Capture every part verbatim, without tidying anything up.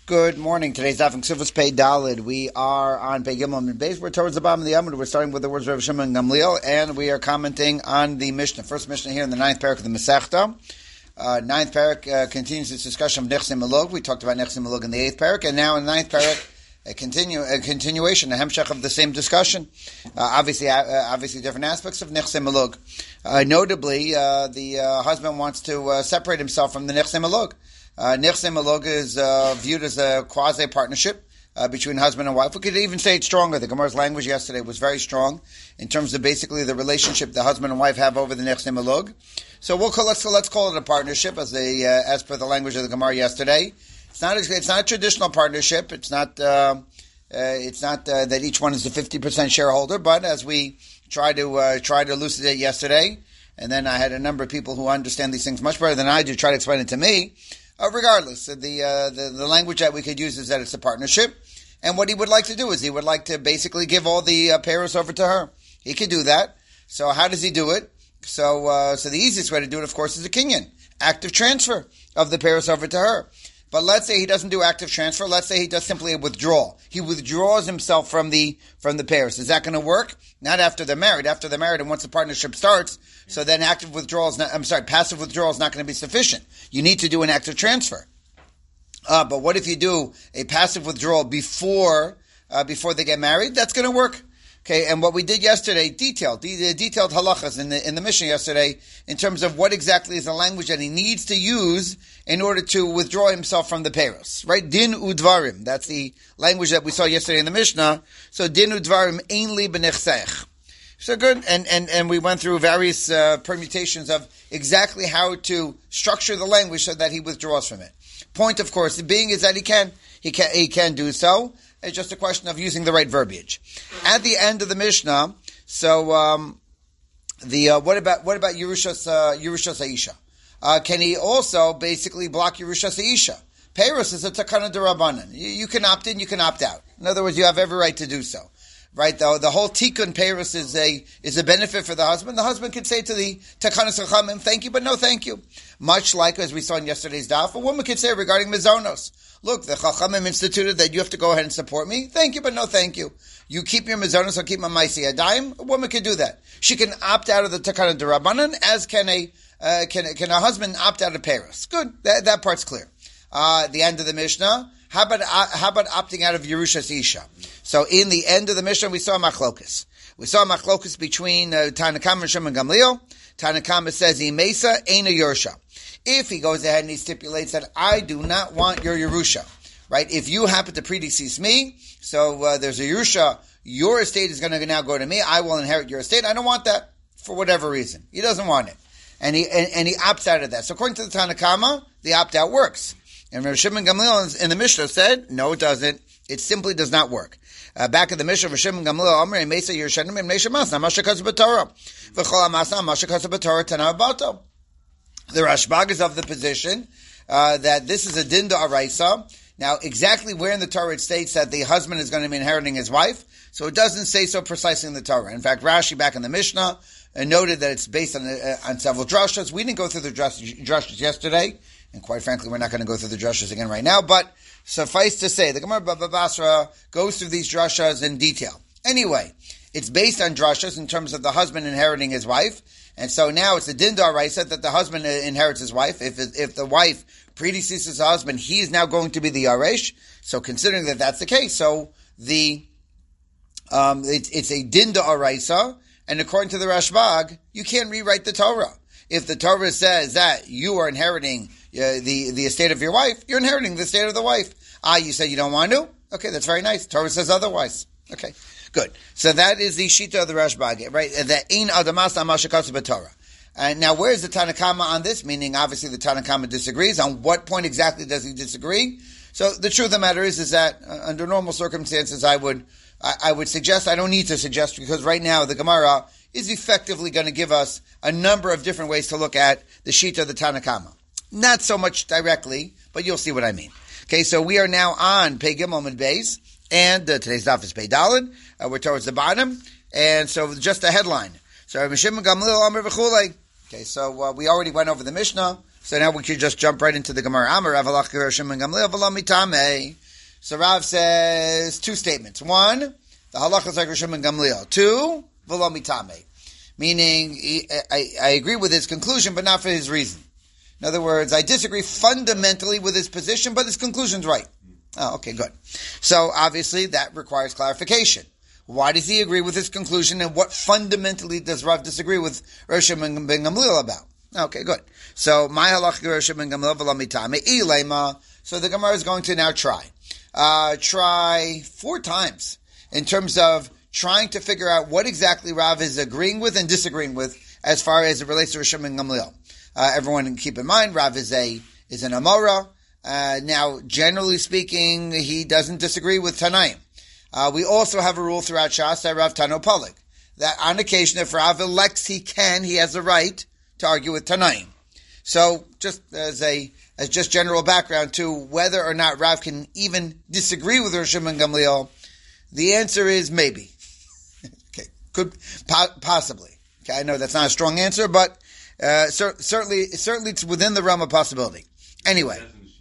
Good morning. Today's daf in Ksuvos Pei Dalid. We are on Pei Gimel and Beis. We're towards the bottom of the Amud. We're starting with the words of Rav Shimon Gamliel, and we are commenting on the Mishnah. First Mishnah here in the ninth parak of the Masechta. Uh, ninth parak uh, continues its discussion of Nechse Melog. We talked about Nechse Melog in the eighth parak, and now in the ninth parak, a continue a continuation, a hemshech of the same discussion. Uh, obviously, uh, obviously different aspects of Nechse Melog. Uh, notably, uh, the uh, husband wants to uh, separate himself from the Nechse Melog. Uh, Nechse Melog is uh, viewed as a quasi-partnership uh, between husband and wife. We could even say it's stronger. The Gemara's language yesterday was very strong in terms of basically the relationship the husband and wife have over the Nechse Melog. So we'll call, let's, let's call it a partnership as a, uh, as per the language of the Gemara yesterday. It's not, it's not a traditional partnership. It's not, uh, uh, it's not uh, that each one is a fifty percent shareholder, but as we tried to, uh, try to elucidate yesterday, and then I had a number of people who understand these things much better than I do try to explain it to me. Uh, regardless, uh, the, uh, the the language that we could use is that it's a partnership, and what he would like to do is he would like to basically give all the uh, payros over to her. He could do that. So how does he do it? So uh, so the easiest way to do it, of course, is a kinyan, active transfer of the payros over to her. But let's say he doesn't do active transfer. Let's say he does simply a withdrawal. He withdraws himself from the from the payros. Is that going to work? Not after they're married. After they're married, and once the partnership starts, so then active withdrawal is not. I'm sorry, passive withdrawal is not going to be sufficient. You need to do an active transfer. Uh, but what if you do a passive withdrawal before uh, before they get married? That's going to work. Okay, and what we did yesterday, detailed, de- detailed halachas in the in the Mishnah yesterday, in terms of what exactly is the language that he needs to use in order to withdraw himself from the payros. Right? Din udvarim. That's the language that we saw yesterday in the Mishnah. So din udvarim ainli b'nechseich. So good, and and and we went through various uh, permutations of exactly how to structure the language so that he withdraws from it. Point, of course, being is that he can he can he can do so. It's just a question of using the right verbiage. At the end of the Mishnah, so um, the uh, what about what about Yerushas uh, Yerushas Aisha? Uh, can he also basically block Yerushas Aisha? Peiros is a takana d'Rabbanan. You, you can opt in, you can opt out. In other words, you have every right to do so. Right? The, the whole tikkun peiros is a is a benefit for the husband. The husband could say to the takanas chachamim, "Thank you, but no, thank you." Much like as we saw in yesterday's daf, a woman could say regarding mizonos, "Look, the chachamim instituted that you have to go ahead and support me. Thank you, but no, thank you. You keep your mizonos, I'll keep my maisi adayim." A woman could do that. She can opt out of the takana d'Rabbanan, as can a uh, can can a husband opt out of peiros. Good, that that part's clear. Uh, the end of the Mishnah. How about uh, how about opting out of Yerushas Isha? So in the end of the Mishnah, we saw machlokus. We saw machlokus between uh, Tanakama and Shimon Gamliel. Tanakama says, "Imesa aina Yerusha." If he goes ahead and he stipulates that I do not want your Yerusha, right? If you happen to predecease me, so uh, there's a Yerusha, your estate is going to now go to me. I will inherit your estate. I don't want that for whatever reason. He doesn't want it, and he and, and he opts out of that. So according to the Tanakama, the opt out works. And Rav Shimon Gamliel in the Mishnah said, no, it doesn't. It simply does not work. Uh, back in the Mishnah, Rav Shimon Gamliel, Amr, Mesa Yershanim, and Mesha Masna, Mashakaz B'Torah. V'chol HaMasna, Mashakaz B'Torah, Tana Bato. The Rashbag is of the position uh, that this is a din d'oraisa. Now, exactly where in the Torah it states that the husband is going to be inheriting his wife, so it doesn't say so precisely in the Torah. In fact, Rashi, back in the Mishnah, uh, noted that it's based on uh, on several drashas. We didn't go through the drashas yesterday. And quite frankly, we're not going to go through the drashas again right now, but suffice to say, the Gemara Baba Basra goes through these drashas in detail. Anyway, it's based on drashas in terms of the husband inheriting his wife, and so now it's the din d'oraisa that the husband inherits his wife. If if the wife predeceases the husband, he is now going to be the yaresh. So considering that that's the case, so the um, it, it's a din d'oraisa, and according to the Rashbag, you can't rewrite the Torah. If the Torah says that you are inheriting uh, the, the estate of your wife, you're inheriting the estate of the wife. Ah, you said you don't want to? Okay, that's very nice. Torah says otherwise. Okay, good. So that is the shita of the Rashbag, right? That ein adamas amashakasu b'Torah. And now, where is the Tanakama on this? Meaning, obviously, the Tanakama disagrees. On what point exactly does he disagree? So the truth of the matter is, is that uh, under normal circumstances, I would, I, I would suggest. I don't need to suggest because right now the Gemara is effectively going to give us a number of different ways to look at the shita of the Tanakama. Not so much directly, but you'll see what I mean. Okay, so we are now on Pei Gimel and Beis, and uh, today's daf is Pei Daled. Uh, we're towards the bottom, and so just a headline. So Rav Shimon Gamliel Amr v'chulei. Okay, so uh, we already went over the Mishnah. So now we could just jump right into the Gemara. Amar Rav halach Gershom and Gamliel v'lo mitame. So Rav says two statements. One, the halach is like Gershom and Gamliel. Two, v'lo mitame. Meaning, I, I agree with his conclusion, but not for his reason. In other words, I disagree fundamentally with his position, but his conclusion's right. Oh, okay, good. So obviously that requires clarification. Why does he agree with his conclusion, and what fundamentally does Rav disagree with Rosh ben Gamliel about? Okay, good. So my halach Rosh ben Gamliel v'lo mitame ilema. So the Gemara is going to now try, uh, try four times in terms of trying to figure out what exactly Rav is agreeing with and disagreeing with as far as it relates to Rosh ben Gamliel. Uh, everyone keep in mind, Rav is a is an Amora. Uh, now, generally speaking, he doesn't disagree with Tanaim. Uh, we also have a rule throughout Shas that Rav Tano Palik, that on occasion, if Rav elects he can, he has the right to argue with Tanaim. So, just as a as just general background to whether or not Rav can even disagree with Rosh ben Gamliel, the answer is maybe. Okay, could po- possibly. Okay, I know that's not a strong answer, but uh, cer- certainly, certainly, it's within the realm of possibility. Anyway.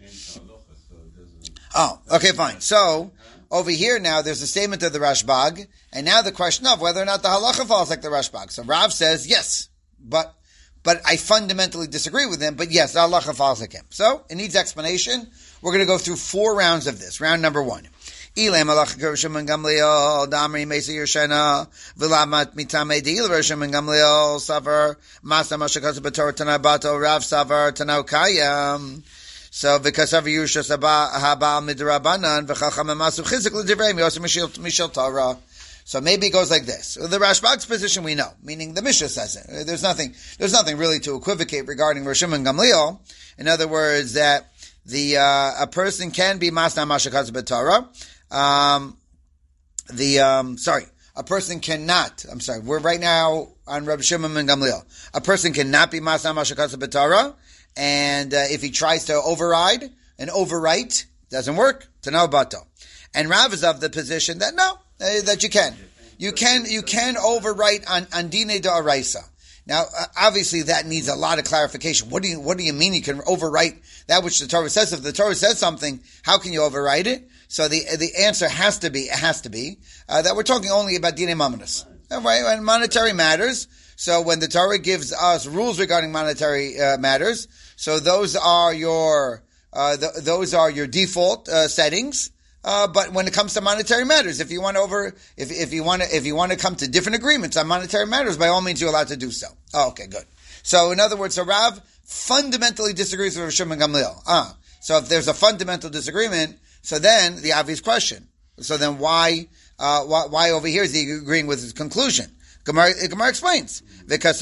Oh, okay, fine. So, over here now, there's a statement of the Rashbag, and now the question of whether or not the halacha falls like the Rashbag. So Rav says, yes, but but I fundamentally disagree with him, but yes, the halacha falls like him. So, it needs explanation. We're going to go through four rounds of this. Round number one. Ilay malach Gershom and Gamliel, Damri Mesa Yershena, Vilamat Mitame Deil Gershom and Gamliel, Savar, Masa Mashakasa Bator Tanabato, Rav Savar, Tanau Kayam. So, v'kasav Yerusha Sabah Haba Midrabanan, v'chacham Emasu Chizik L'divrei Miyosem Mishal Torah. So maybe it goes like this. The Rashbag's position we know, meaning the Mishnah says it. There's nothing, there's nothing really to equivocate regarding Rosh ben Gamliel. In other words, that the, uh, a person can be Masna Mashakaz B'Torah. Um, the, um, sorry, a person cannot, I'm sorry, we're right now on Rabbi Shimon ben Gamliel. A person cannot be Masna Mashakaz B'Torah, and, uh, if he tries to override and overwrite, doesn't work. Tanal Bato. And Rav is of the position that no, uh, that you can. You can, you can overwrite on, on Dine Da'araisa. Now, uh, obviously that needs a lot of clarification. What do you, what do you mean you can overwrite that which the Torah says? If the Torah says something, how can you overwrite it? So the, the answer has to be, it has to be, uh, that we're talking only about Dine Mamonos. Right? And monetary matters. So when the Torah gives us rules regarding monetary, uh, matters, so those are your, uh, th- those are your default, uh, settings. Uh, but when it comes to monetary matters, if you want to over, if, if you want to, if you want to come to different agreements on monetary matters, by all means you're allowed to do so. Oh, okay, good. So in other words, so Rav fundamentally disagrees with Rosh ben Gamliel. Ah, so if there's a fundamental disagreement, so then the obvious question. So then why, uh, why, why over here is he agreeing with his conclusion? Gemara, Gemara explains. Because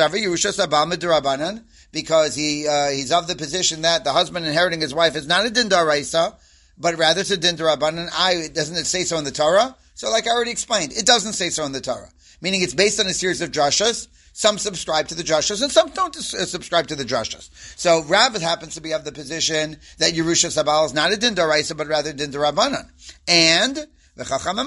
he, uh, he's of the position that the husband inheriting his wife is not a din d'oraisa, but rather it's a din d'Rabbanan. I, doesn't it say so in the Torah? So like I already explained, it doesn't say so in the Torah. Meaning it's based on a series of drashas. Some subscribe to the drashas and some don't subscribe to the drashas. So Rav happens to be of the position that Yerusha Sabal is not a din d'oraisa, but rather din d'Rabbanan. And and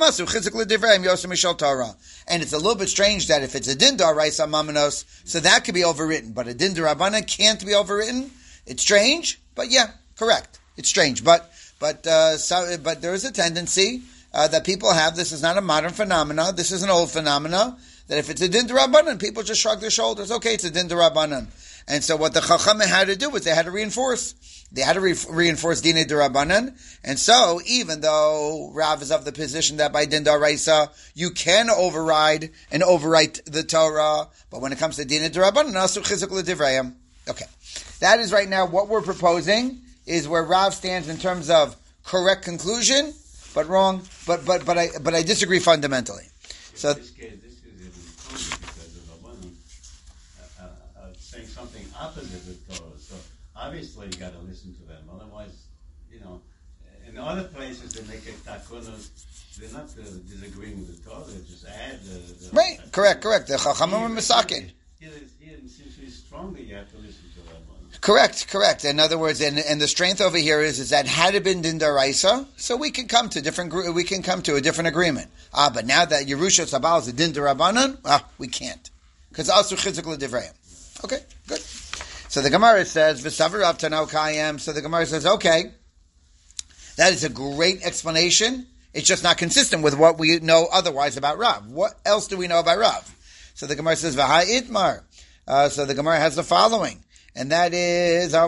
it's a little bit strange that if it's a din d'oraisa mamanos, so that could be overwritten, but a din d'Rabbanan can't be overwritten. It's strange, but yeah, correct. It's strange, but But uh, so, but there is a tendency uh, that people have. This is not a modern phenomena. This is an old phenomena. That if it's a din d'Rabbanan, people just shrug their shoulders. Okay, it's a din d'Rabbanan. And so what the Chachamim had to do was they had to reinforce. They had to re- reinforce din d'Rabbanan. And so even though Rav is of the position that by din d'Oraisa you can override and overwrite the Torah, but when it comes to din d'Rabbanan, asu chizuk l'divrayim. Okay, that is right now what we're proposing. Is where Rav stands in terms of correct conclusion, but wrong. But but but I but I disagree fundamentally. So in this case, this is even stronger because of the one uh, uh, saying something opposite of Torah. So obviously you got to listen to them. Otherwise, you know, in other places they make a takunos. They're not uh, disagreeing with the Torah. They just add the, the right. Uh, correct. Correct. The Chachamim are misakin. Here, here, since he's stronger, you have to listen. Correct, correct. In other words, and, and the strength over here is, is that had it been din d'oraisa, so we can come to different, we can come to a different agreement. Ah, but now that Yerusha Sabal is a din d'Rabbanan, ah, we can't. Because also chizik l'divrayim. Okay, good. So the Gemara says, V'savar Rav Tano Kayem. So the Gemara says, okay, that is a great explanation. It's just not consistent with what we know otherwise about Rav. What else do we know about Rav? So the Gemara says, V'hai Itmar. Uh, so the Gemara has the following, and that is, so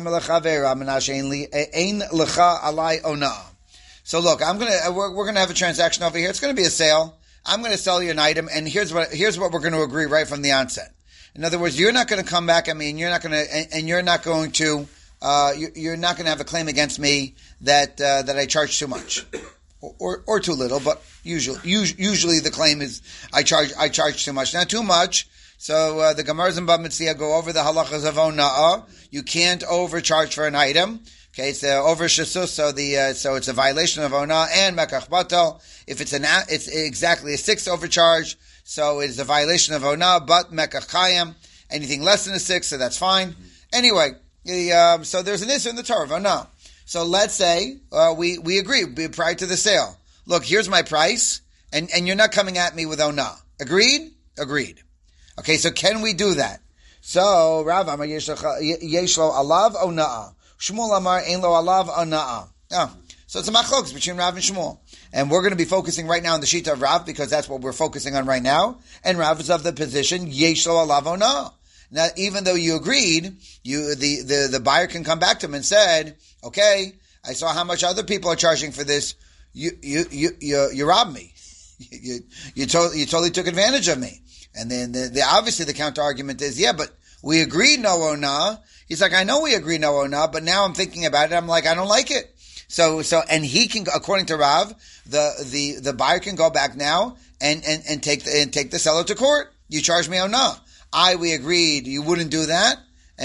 look, I'm gonna we're, we're gonna have a transaction over here. It's gonna be a sale. I'm gonna sell you an item, and here's what here's what we're gonna agree right from the onset. In other words, you're not gonna come back at me, and you're not gonna and, and you're not going to uh, you, you're not gonna have a claim against me that uh, that I charge too much. Or, or, or too little, but usually, usually the claim is I charge I charge too much. Not too much. So uh, the Gemaras and Bava Metzia go over the halachas of ona'ah. You can't overcharge for an item. Okay, it's uh, over shasus, so the uh, so it's a violation of ona'ah and mekach batal. If it's an it's exactly a sixth overcharge, so it's a violation of ona'ah, but mekach kayam. Anything less than a sixth, so that's fine. Anyway, the, uh, so there's an issue in the Torah of ona'ah. So let's say uh, we we agree prior to the sale. Look, here's my price, and, and you're not coming at me with ona'ah. Agreed? Agreed. Okay, so can we do that? So Rav Amar yesh lo alav ona'ah. Shmuel Amar ein lo alav ona'ah. Oh, so it's a machlokes between Rav and Shmuel, and we're going to be focusing right now on the shita of Rav because that's what we're focusing on right now. And Rav is of the position yesh lo alav ona'ah. Now, even though you agreed, you the, the, the buyer can come back to him and said, okay, I saw how much other people are charging for this. You you you you, you robbed me. You you, to, you totally took advantage of me. And then the, the obviously the counter argument is, yeah, but we agreed no ona'ah. He's like, I know we agreed no ona'ah, but now I'm thinking about it. I'm like, I don't like it. So so and he can, according to Rav, the the, the buyer can go back now and, and, and take the and take the seller to court. You charge me ona'ah. I, we agreed you wouldn't do that.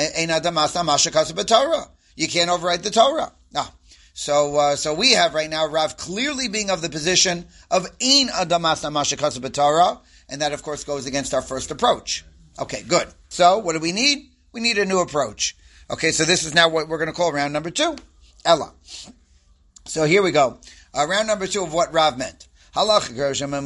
You can't overwrite the Torah. No. So, uh, so we have right now Rav clearly being of the position of ein adamas namashakasa b'Torah, and that of course goes against our first approach. Okay, good. So, what do we need? We need a new approach. Okay, so this is now what we're going to call round number two, Ella. So here we go. Uh, round number two of what Rav meant. So I agree with Rav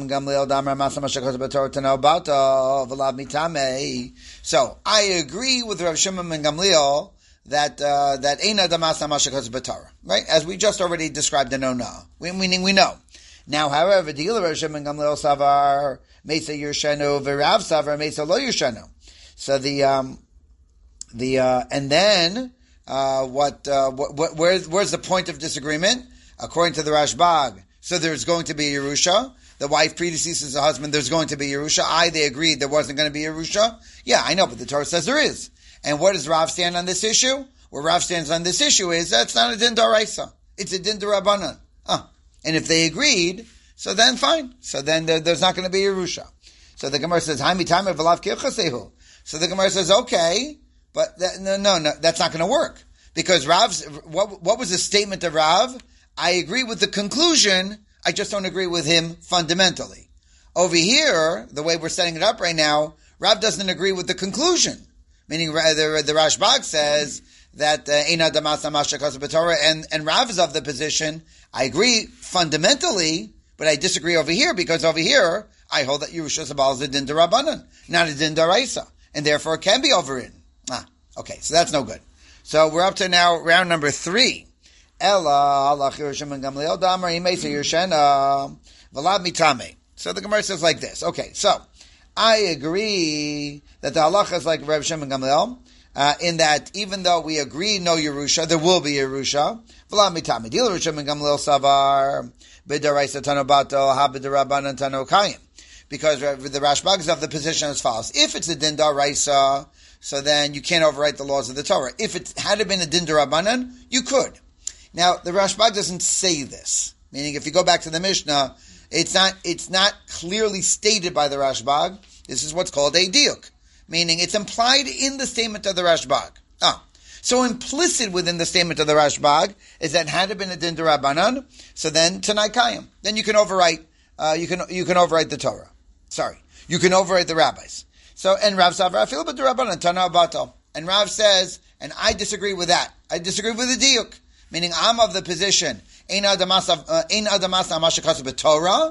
Shimon and Gamliel that uh, that ein adamas namashakos b'Torah, right? As we just already described in ona'ah, meaning we know. Now, however, the Rav Shimon and Gamliel savar meisa yershenu v'Rav savar meisa lo yershenu. So the um the uh, and then uh, what uh, what where's where's the point of disagreement according to the Rashbag? So there's going to be Yerusha. The wife predeceases the husband. There's going to be Yerusha. I, they agreed there wasn't going to be Yerusha. Yeah, I know, but the Torah says there is. And what does Rav stand on this issue? Where Rav stands on this issue is that's not a din d'oraisa. It's a din d'Rabbanan. Ah, and if they agreed, so then fine. So then there, there's not going to be Yerusha. So the Gemara says, "Haimi time of v'lav kirchasehu." So the Gemara says, okay, but that, no, no, no, that's not going to work because Rav's what what was the statement of Rav? I agree with the conclusion, I just don't agree with him fundamentally. Over here, the way we're setting it up right now, Rav doesn't agree with the conclusion. Meaning the, the Rashbag says that Ein Adamas Namashakos b'Torah, and and Rav is of the position, I agree fundamentally, but I disagree over here because over here, I hold that Yerusha Sabal is a din d'Rabbanan, not a din d'Oraisa, and therefore it can be overridden. Ah, okay, so that's no good. So we're up to now round number three. Ella Allah Yerusha and Gamliel Damar Imesa Yershena Vlad Mitame. So the Gemara says like this. Okay, so I agree that the halacha is like Reb Shem and Gamliel, uh, in that even though we agree no Yerusha, there will be Yerusha. Vlad Mitame. Deal Reb Shem and Gamliel Savar B'Daraisa Tano Bato Ha B'Darabanan Tano Kayim. Because the Rashbag is of the position as follows: if it's a din d'oraisa, so then you can't overwrite the laws of the Torah. If it had been a din d'Rabbanan, you could. Now, the Rashbag doesn't say this. Meaning, if you go back to the Mishnah, it's not it's not clearly stated by the Rashbag. This is what's called a diuk. Meaning, it's implied in the statement of the Rashbag. Ah. So implicit within the statement of the Rashbag is that had it been a din d'Rabbanan, so then Tanai Kayim. Then you can overwrite uh, you can you can overwrite the Torah. Sorry. You can overwrite the rabbis. So and Rav Savra Afil b'D'Rabbanan Tana Bato. And Rav says, and I disagree with that. I disagree with the diuk. Meaning, I'm of the position ein adamas ein adamas namashakasa b'Torah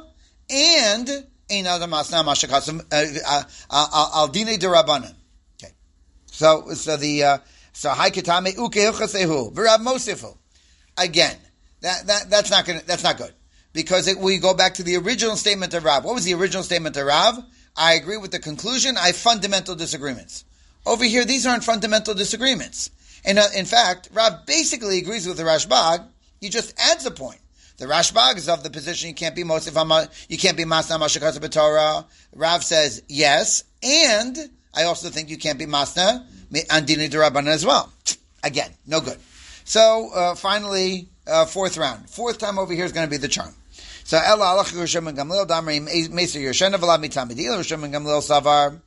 and ein adamas namashakasa al dinei d'Rabbanan. Okay, so so the uh, So Haikatame Ukehilchasehu, V'Rav Mosifu. Again, that, that, that's not gonna, that's not good. Because it, we go back to the original statement of Rav. What was the original statement of Rav? I agree with the conclusion. I have fundamental disagreements. Over here, these aren't fundamental disagreements. And uh, in fact, Rav basically agrees with the Rashbag. He just adds a point. The Rashbag is of the position you can't be Mosif, you can't be Masna Mashakasa B'Torah. Rav says yes, and I also think you can't be Masna Andini D'Rabbanan as well. Again, no good. So uh, finally, uh, fourth round. Fourth time over here is going to be the charm. So Ella Alach Yerushem and Gamliel Damri Meser Yerushen V'Lav Mitamidil Yerushem and Gamliel Savar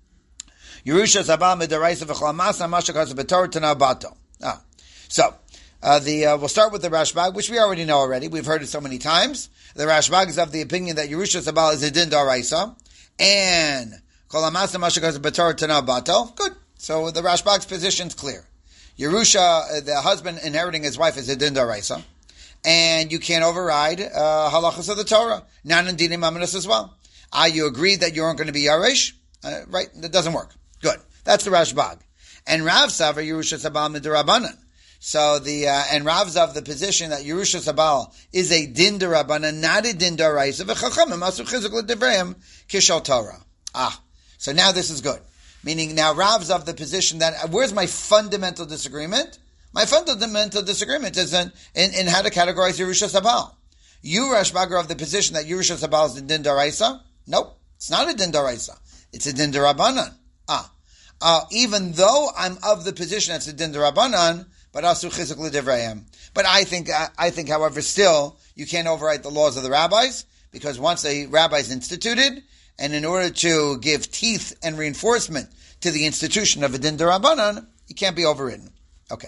Yerusha Zabal Midaraisa V'Chol Masna Mashakasa B'Torah Tana Bato. Ah, so. Uh, the uh, we'll start with the Rashbag, which we already know already. We've heard it so many times. The Rashbag is of the opinion that Yerusha Sabal is a din d'oraisa, and Kol Hamasa Mashakos B'Torah Tana Bato. Good. So the Rashbag's position is clear. Yerusha, uh, the husband inheriting his wife, is a din d'oraisa, and you can't override uh, halachas of the Torah. Nan and dinim amanus as well. Ah, you agree that you aren't going to be Yaresh? Uh, right? That doesn't work. Good. That's the Rashbag. And Rav Savar Yerusha Sabal Mid'Rabbanan. So the uh, and Rav's of the position that Yerusha Sabal is a din d'Rabbanan, not a din d'oraisa. V'chachamim asu chizuk l'divrayim kishal Torah. Ah, so now this is good. Meaning now Rav's of the position that where's my fundamental disagreement? My fundamental disagreement is in, in, in how to categorize Yerusha Sabal. You Rashbag are of the position that Yerusha Sabal is a din d'oraisa. Nope, it's not a din d'oraisa. It's a din d'Rabbanan. Ah, uh, even though I'm of the position that's a din d'Rabbanan. But asu chizuk l'divrayim. But I think, I think, however, still you can't overwrite the laws of the rabbis because once a rabbi is instituted, and in order to give teeth and reinforcement to the institution of a din d'Rabbanan, it can't be overridden. Okay.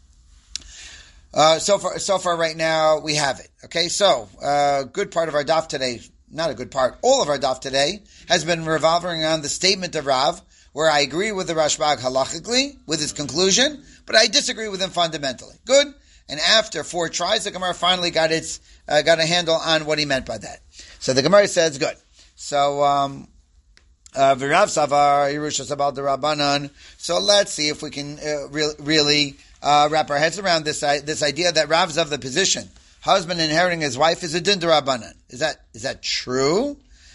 Uh, so far, so far, right now we have it. Okay, so uh, good part of our daf today, not a good part, all of our daf today has been revolving around the statement of Rav, where I agree with the Rashbag halachically with his conclusion. But I disagree with him fundamentally. Good. And after four tries, the Gemara finally got its uh, got a handle on what he meant by that. So the Gemara says, good. So um, uh, V'Rav Savar Yerusha Sabal D'Rabbanan. So let's see if we can uh, re- really uh, wrap our heads around this uh, this idea that Rav's of the position husband inheriting his wife is a din d'Rabbanan. Is that is that true?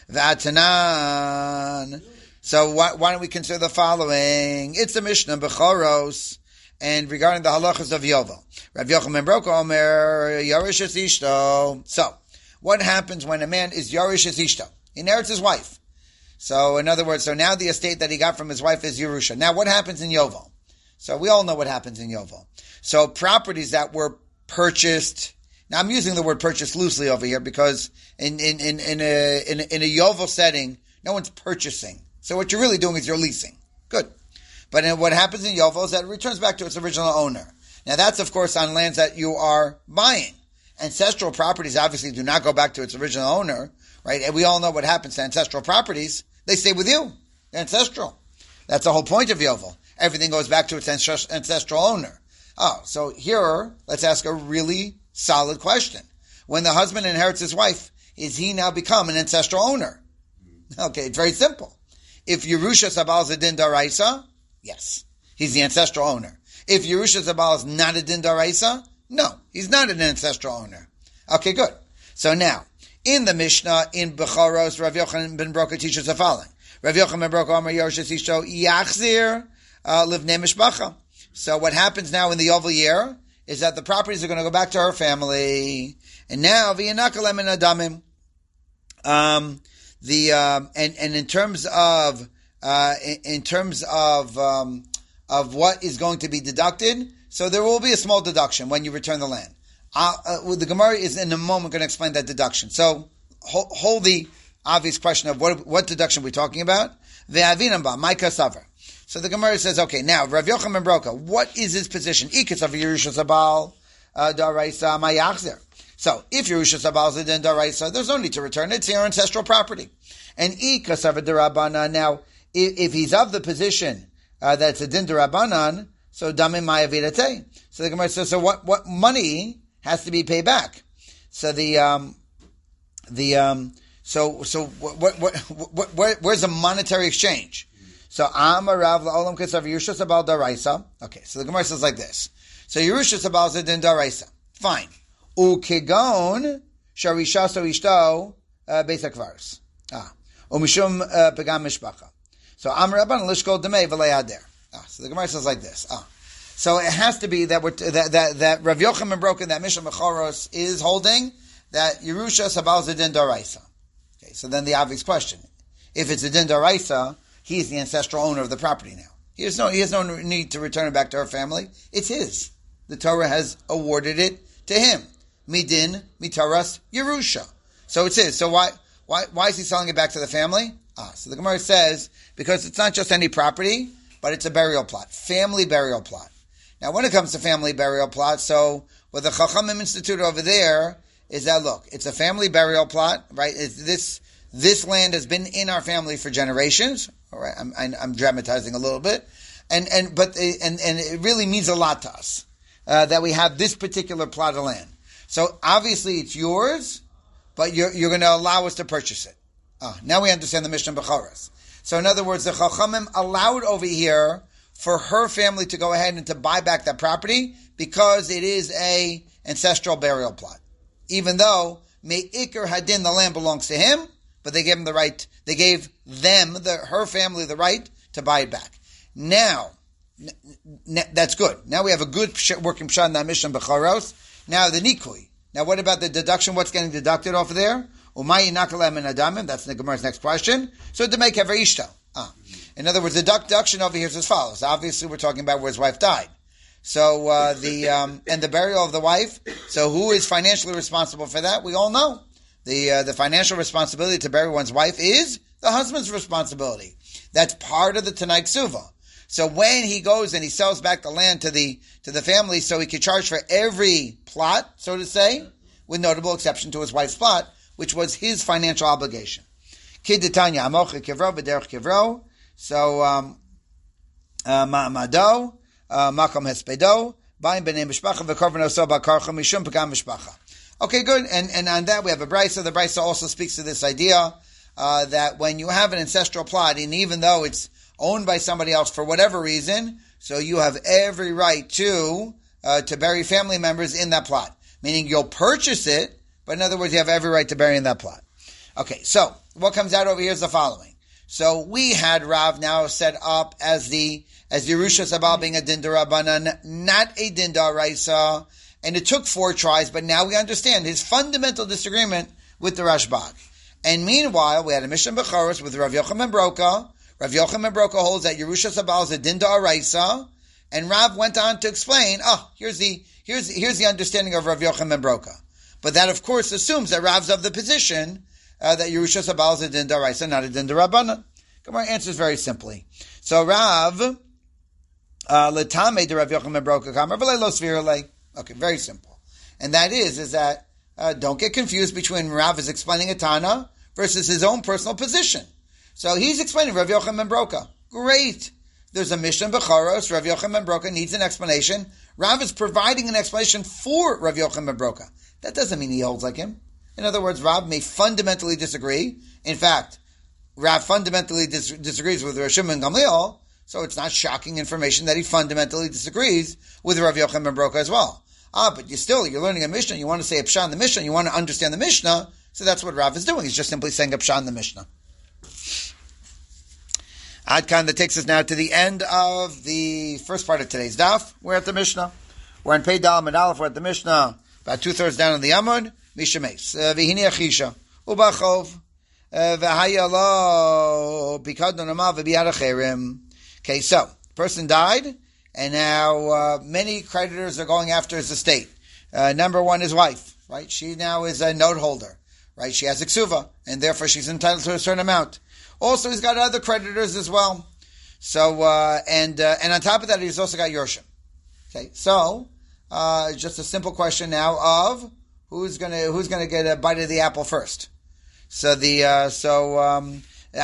V'atanan. So why, why don't we consider the following? It's the Mishnah Bechoros. And regarding the halachas of Yovel, Rav Yochanan ben Broka Omer Yarish es Ishto. So, what happens when a man is Yarish es Ishto? He inherits his wife. So, in other words, so now the estate that he got from his wife is Yerusha. Now, what happens in Yovel? So, we all know what happens in Yovel. So, properties that were purchased. Now, I'm using the word purchase loosely over here because in in in in a in a, in a Yovel setting, no one's purchasing. So, what you're really doing is you're leasing. Good. But what happens in Yovel is that it returns back to its original owner. Now that's, of course, on lands that you are buying. Ancestral properties obviously do not go back to its original owner, right? And we all know what happens to ancestral properties. They stay with you. They're ancestral. That's the whole point of Yovel. Everything goes back to its ancestral owner. Oh, so here, let's ask a really solid question. When the husband inherits his wife, is he now become an ancestral owner? Okay, it's very simple. If Yerusha Sabal is a din d'oraisa, yes, he's the ancestral owner. If Yerusha Zabal is not a din d'oraisa, no, he's not an ancestral owner. Okay, good. So now, in the Mishnah, in Bechoros, Rav Yochanan ben Broka teaches the following. Rav Yochanan ben Broka Amar Yerush es Ishto Yachzir Livnei Mishpacha. So what happens now in the Yovel year is that the properties are going to go back to her family. And now, V'yanakalem en adamim. Um, the, um, and, and in terms of, Uh, in, in terms of um, of what is going to be deducted, so there will be a small deduction when you return the land. Uh, uh, the Gemara is in a moment going to explain that deduction. So hold, hold the obvious question of what what deduction we're talking about. Ve'avinam ba ma'ika savar. So the Gemara says, okay, now Rav Yochanan ben Broka, what is his position? Ikasav Yerusha Sabal daraisa ma'yachzer. So if Yerusha Sabal is a din daraisa, there's no need to return it. It's your ancestral property. And ikasav derabana now. If he's of the position uh, that's a din d'Rabbanan, so damim ma'avidate. So the Gemara says, so what, what money has to be paid back? So the um, the um, so so what what, what, what where's the monetary exchange? So Amar Rav La'olam Kesav Yerushas Abal Daraisa. Okay, so the Gemara says like this. So Yerushas Abal Zedin Daraisa. Fine. Ukegon Sharisha So Ishto Beis HaKvaros. Ah. Umishum Pegam Mishpacha. So Amar Rabban Lishkol Demei V'Le'ader. Ah. So the Gemara says like this. Ah. So it has to be that we're, that that that Rav Yochanan ben Broka, that Mishnah Mechoros is holding that Yerushas Abal Zedin Daraisa. Okay. So then the obvious question: if it's a din daraisa, he's the ancestral owner of the property now. He has no he has no need to return it back to her family. It's his. The Torah has awarded it to him. Midin mitaras Yerusha. So it's his. So why why why is he selling it back to the family? Ah, so the Gemara says because it's not just any property, but it's a burial plot, family burial plot. Now, when it comes to family burial plot, so what the Chachamim instituted over there is that look, it's a family burial plot, right? It's this. This land has been in our family for generations. All right, I'm, I'm dramatizing a little bit, and and but and and it really means a lot to us uh, that we have this particular plot of land. So obviously it's yours, but you're you're going to allow us to purchase it. Ah, now we understand the Mishnah Bechoros. So in other words, the Chachamim allowed over here for her family to go ahead and to buy back that property because it is a ancestral burial plot, even though Me'ikr Hadin, the land belongs to him. But they gave him the right, they gave them, the, her family, the right to buy it back. Now, n- n- that's good. Now we have a good psh- working pshat in that Mishnah Bechoros. Now the nikui. Now what about the deduction? What's getting deducted off of there? Umayi nakalem and adamim. That's the Gemara's next question. So to make hever ishto. Ah. In other words, the deduction over here is as follows. Obviously we're talking about where his wife died. So, uh, the, um, and the burial of the wife. So who is financially responsible for that? We all know. The uh, the financial responsibility to bury one's wife is the husband's responsibility. That's part of the Tanai Ksuva. So when he goes and he sells back the land to the to the family, so he can charge for every plot, so to say, with notable exception to his wife's plot, which was his financial obligation. Kid Tanya Amocha Kivro B'derech Kivro. So um, uh, Ma'amado Makom Hespedo Ba'im B'nei Mishpacha V'Korban Oso Ba'Karcha Mishum P'Gam Mishpacha. Okay, good. And and on that we have a brisa. The brisa also speaks to this idea uh, that when you have an ancestral plot, and even though it's owned by somebody else for whatever reason, so you have every right to uh, to bury family members in that plot. Meaning you'll purchase it, but in other words, you have every right to bury in that plot. Okay, so what comes out over here is the following. So we had Rav now set up as the as Yerushas Abal being a din d'Rabbanan, not a din d'Oraisa. And it took four tries, but now we understand his fundamental disagreement with the Rashbag. And meanwhile, we had a Mishnah Bechoros with Rav Yochanan ben Broka. Rav Yochanan ben Broka holds that Yerushas Abal is a din d'Oraisa, and Rav went on to explain, oh, here's the here's here's the understanding of Rav Yochanan ben Broka. But that, of course, assumes that Rav's of the position uh, that Yerushas Abal is a din d'Oraisa, not a din d'Rabbanan. Gemara answers very simply. So Rav, letame de Rav Yochanan ben Broka kamer v'lei lo svirulei. Okay, very simple. And that is, is that, uh, don't get confused between Rav is explaining a Tana versus his own personal position. So he's explaining Rav Yochanan ben Broka. Great. There's a Mishnah Bechoros. Rav Yochanan ben Broka needs an explanation. Rav is providing an explanation for Rav Yochanan ben Broka. That doesn't mean he holds like him. In other words, Rav may fundamentally disagree. In fact, Rav fundamentally dis- disagrees with Rav Shimon Gamliel, so it's not shocking information that he fundamentally disagrees with Rav Yochanan ben Broka as well. Ah, but you still, you're learning a Mishnah, you want to say a Pshat in the Mishnah, you want to understand the Mishnah, so that's what Rav is doing. He's just simply saying a Pshat in the Mishnah. Adkan, that takes us now to the end of the first part of today's daf. We're at the Mishnah. We're on Pei Dal Amud Aleph, we're at the Mishnah, about two-thirds down on the Amud, Mishameis. V'hini achisha, ubachov, v'haya lo, pikadon amav, v'biyad acherim. Okay, so, person died, and now uh, many creditors are going after his estate. Uh, number one, his wife, right? She now is a note holder, right? She has a ksuva, and therefore she's entitled to a certain amount. Also, he's got other creditors as well. So, uh, and uh, and on top of that, he's also got Yorshim. Okay, so uh, just a simple question now of who's gonna who's gonna get a bite of the apple first. So the uh, so um,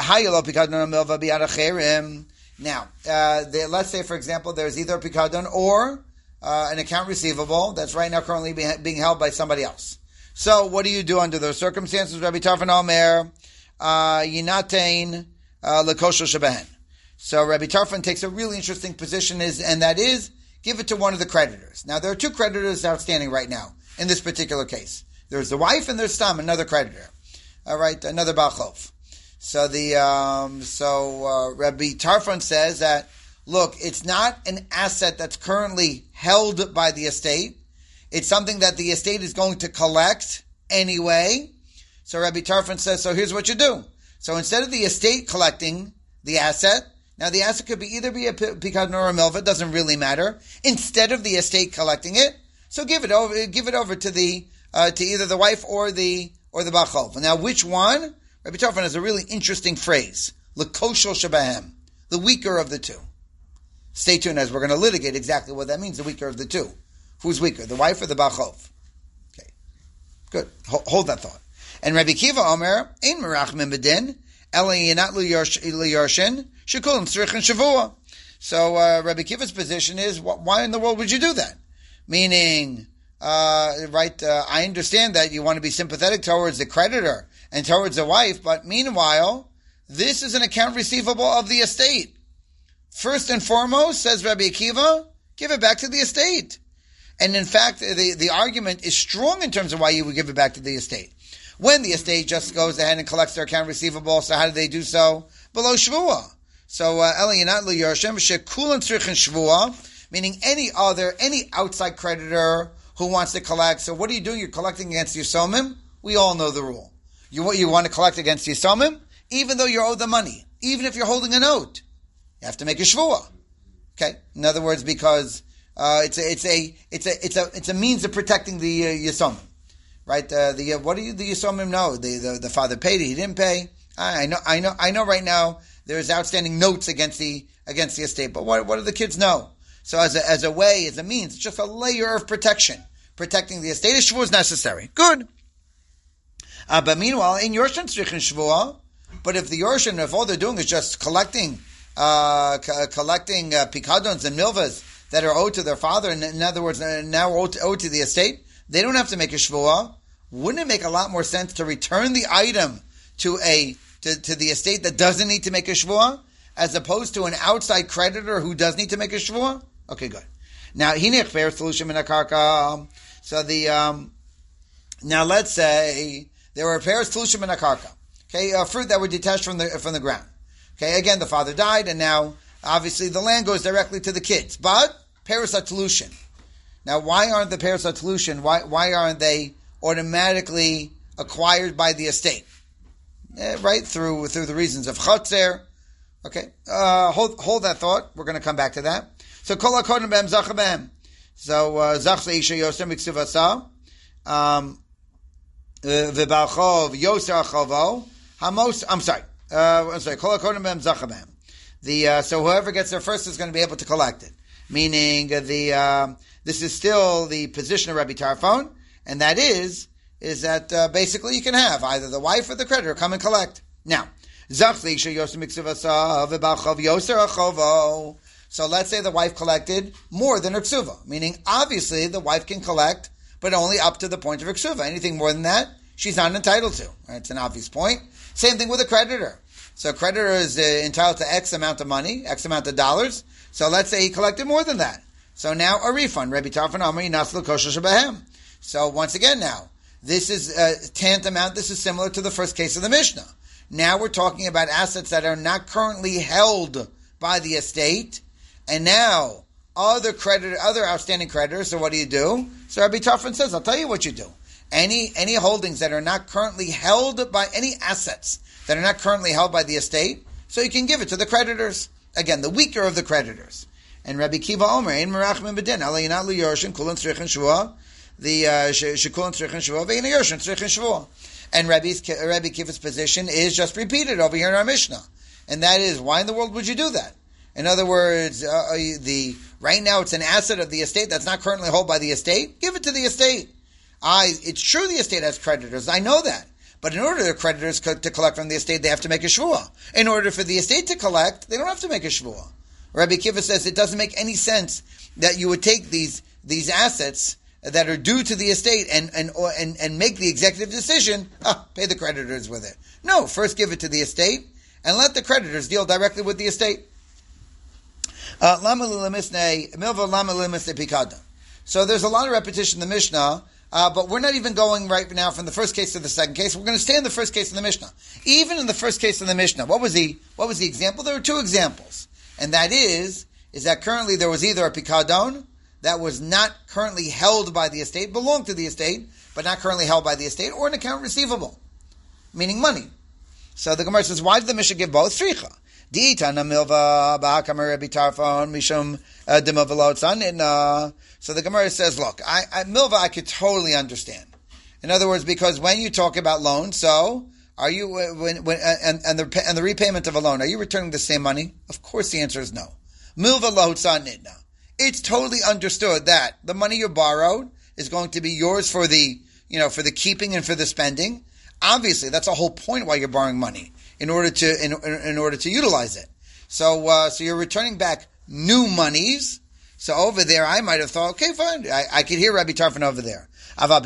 now, uh, the, let's say, for example, there's either a pikadon or uh, an account receivable that's right now currently be, being held by somebody else. So, what do you do under those circumstances? Rabbi Tarfon Omer, yinatein lekoshel shebehen. So Rabbi Tarfon takes a really interesting position, is, and that is, give it to one of the creditors. Now, there are two creditors outstanding right now in this particular case. There's the wife and there's Stam, another creditor. All right, another Baal Chov. So the um, so uh, Rabbi Tarfon says that, look, it's not an asset that's currently held by the estate. It's something that the estate is going to collect anyway. So Rabbi Tarfon says, so here's what you do. So instead of the estate collecting the asset, now the asset could be either be a pikadon or a milva, it doesn't really matter. Instead of the estate collecting it, so give it over, give it over to the uh, to either the wife or the or the Baal Chov. Now, which one? Rabbi Tarfon has a really interesting phrase: "Lekoshel shebahem," the weaker of the two. Stay tuned as we're going to litigate exactly what that means. The weaker of the two. Who's weaker, the wife or the Baal Chov? Okay, good. Hold, hold that thought. And Rabbi Kiva Omer, Ein merachmin bedin, ela yinat liyarshin, shekulim tzrichin shavua. So uh, Rabbi Kiva's position is, why in the world would you do that? Meaning, uh, right, uh, I understand that you want to be sympathetic towards the creditor and towards the wife, but meanwhile, this is an account receivable of the estate. First and foremost, says Rabbi Akiva, give it back to the estate. And in fact, the, the argument is strong in terms of why you would give it back to the estate. When the estate just goes ahead and collects their account receivable, so how do they do so? Below Shvua. So, Eliyinat liyarshem shekulan tzrichin Shvua, meaning any other, any outside creditor who wants to collect. So what are you doing? You're collecting against Yisomim? We all know the rule. You, you want to collect against Yisomim? Even though you're owed the money. Even if you're holding a note. You have to make a shvua. Okay? In other words, because uh, it's a it's a it's a it's a it's a means of protecting the uh, yisomim, right? Uh, the uh, what do you, the yisomim know? The, the the father paid it, he didn't pay. I, I know I know I know. Right now there's outstanding notes against the against the estate, but what what do the kids know? So as a as a way, as a means, it's just a layer of protection, protecting the estate. A shvua is necessary. Good. Uh, but meanwhile, in Yorshin tzrichin shvua. But if the Yorshin, if all they're doing is just collecting. Uh, c- collecting uh, pikadons and milvas that are owed to their father, in, in other words, uh, now owed to, owed to the estate, they don't have to make a shvuah. Wouldn't it make a lot more sense to return the item to a to, to the estate that doesn't need to make a shvuah, as opposed to an outside creditor who does need to make a shvuah? Okay, good. Now, hinech fair solution in a karka. So the um, now let's say there were pairs solution in a karka. Okay, a fruit that were detached from the from the ground. Okay, again, the father died, and now, obviously, the land goes directly to the kids. But, Paris Atlution. Now, why aren't the Paris Atlution, why, why aren't they automatically acquired by the estate? Eh, right, through through the reasons of Chotzer. Okay, uh, hold hold that thought. We're going to come back to that. So, Kol HaKodim Be'em Zach Be'em. So, Zach Se'isha Yoser Miksiv Asa. V'Bal Chov Yoser Achavo. Hamos, I'm sorry. Uh, I'm sorry. The uh, so whoever gets there first is going to be able to collect it. Meaning uh, the uh, this is still the position of Rabbi Tarfon, and that is is that uh, basically you can have either the wife or the creditor come and collect. Now, so let's say the wife collected more than her ksuva, meaning obviously the wife can collect, but only up to the point of her ksuva. Anything more than that, she's not entitled to. Right? It's an obvious point. Same thing with a creditor. So a creditor is uh, entitled to X amount of money, X amount of dollars. So let's say he collected more than that. So now a refund. Rabbi Tarfon Amar Yinas L'Kosher Shebahem. So once again now, this is uh, tantamount, this is similar to the first case of the Mishnah. Now we're talking about assets that are not currently held by the estate, and now other creditor, other outstanding creditors, so what do you do? So Rabbi Tarfon says, I'll tell you what you do. Any any holdings that are not currently held by, any assets that are not currently held by the estate, so you can give it to the creditors. Again, the weaker of the creditors. And Rabbi Kiva Omer, Ein merachmin bedin, alayinat liyorshin, kulan tzrichin shvua, the shekulan tzrichin shvua, ve'in yorshin tzrichin shvua. And Rabbi's, Rabbi Kiva's position is just repeated over here in our Mishnah. And that is, why in the world would you do that? In other words, uh, the right now it's an asset of the estate that's not currently held by the estate. Give it to the estate. I, it's true the estate has creditors. I know that. But in order for the creditors to collect from the estate, they have to make a shvuah. In order for the estate to collect, they don't have to make a shvuah. Rabbi Kiva says it doesn't make any sense that you would take these these assets that are due to the estate and and or, and, and make the executive decision, ah, pay the creditors with it. No, first give it to the estate and let the creditors deal directly with the estate. Uh, lama limisne milva lama limisne pikadon. So there's a lot of repetition in the Mishnah, uh, but we're not even going right now from the first case to the second case. We're going to stay in the first case in the Mishnah. Even in the first case in the Mishnah, what was the what was the example? There were two examples, and that is is that currently there was either a pikadon that was not currently held by the estate, belonged to the estate, but not currently held by the estate, or an account receivable, meaning money. So the Gemara says, why did the Mishnah give both? Tzricha. Di'itana milva ba'akamer Rabbi Tarfon mishum demavelo tzanina. So the Gemara says, look, I, I, milva I could totally understand. In other words, because when you talk about loans, so are you when, when and, and the and the repayment of a loan, are you returning the same money? Of course, the answer is no. Milva lo tzanina. It's totally understood that the money you borrowed is going to be yours for the you know for the keeping and for the spending. Obviously, that's the whole point why you're borrowing money. In order to in, in order to utilize it, so uh, so you're returning back new monies. So over there, I might have thought, okay, fine, I, I could hear Rabbi Tarfon over there. But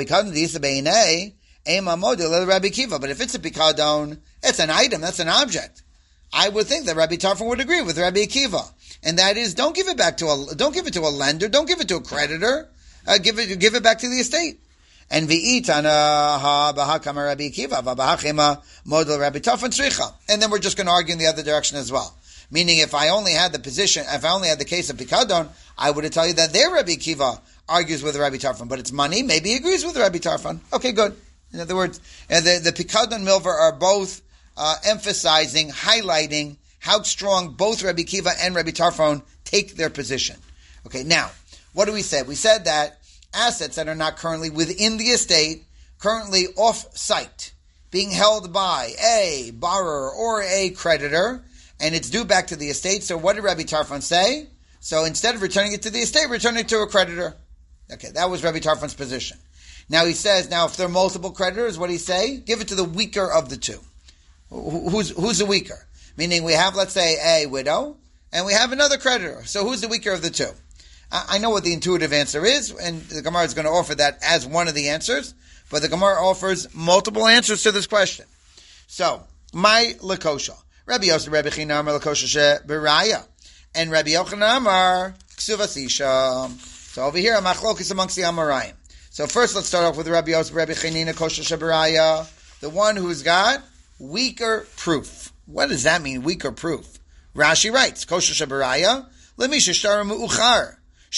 if it's a pikadon, it's an item, that's an object. I would think that Rabbi Tarfon would agree with Rabbi Akiva, and that is, don't give it back to a don't give it to a lender, don't give it to a creditor, uh, give it give it back to the estate. And v'itana ha b'hakama Rabbi Akiva v'b'hachema model Rabbi Tarfon tzricha. And then we're just going to argue in the other direction as well. Meaning, if I only had the position, if I only had the case of pikadon, I would tell you that their Rabbi Akiva argues with Rabbi Tarfon, but it's money. Maybe he agrees with Rabbi Tarfon. Okay, good. In other words, uh, the the pikadon milver are both uh, emphasizing, highlighting how strong both Rabbi Akiva and Rabbi Tarfon take their position. Okay, now what do we say? We said that assets that are not currently within the estate, currently off-site, being held by a borrower or a creditor, and it's due back to the estate. So what did Rabbi Tarfon say? So instead of returning it to the estate, return it to a creditor. Okay, that was Rabbi Tarfon's position. Now he says, now if there are multiple creditors, what do he say? Give it to the weaker of the two. Who's, who's the weaker? Meaning we have, let's say, a widow, and we have another creditor. So who's the weaker of the two? I know what the intuitive answer is, and the Gemara is going to offer that as one of the answers, but the Gemara offers multiple answers to this question. So, my lakosha. Rabbi Yosef, Rabbi Chinamar, lakosha she beraya. And Rabbi Yochanan Amar, ksuvas isha. So over here, a machlokes amongst the Amarayim. So first, let's start off with Rabbi Yosef, Rabbi Chinina, kosha she beraya. The one who's got weaker proof. What does that mean, weaker proof? Rashi writes, kosha she beraya, lemi sheshara mu'uchar.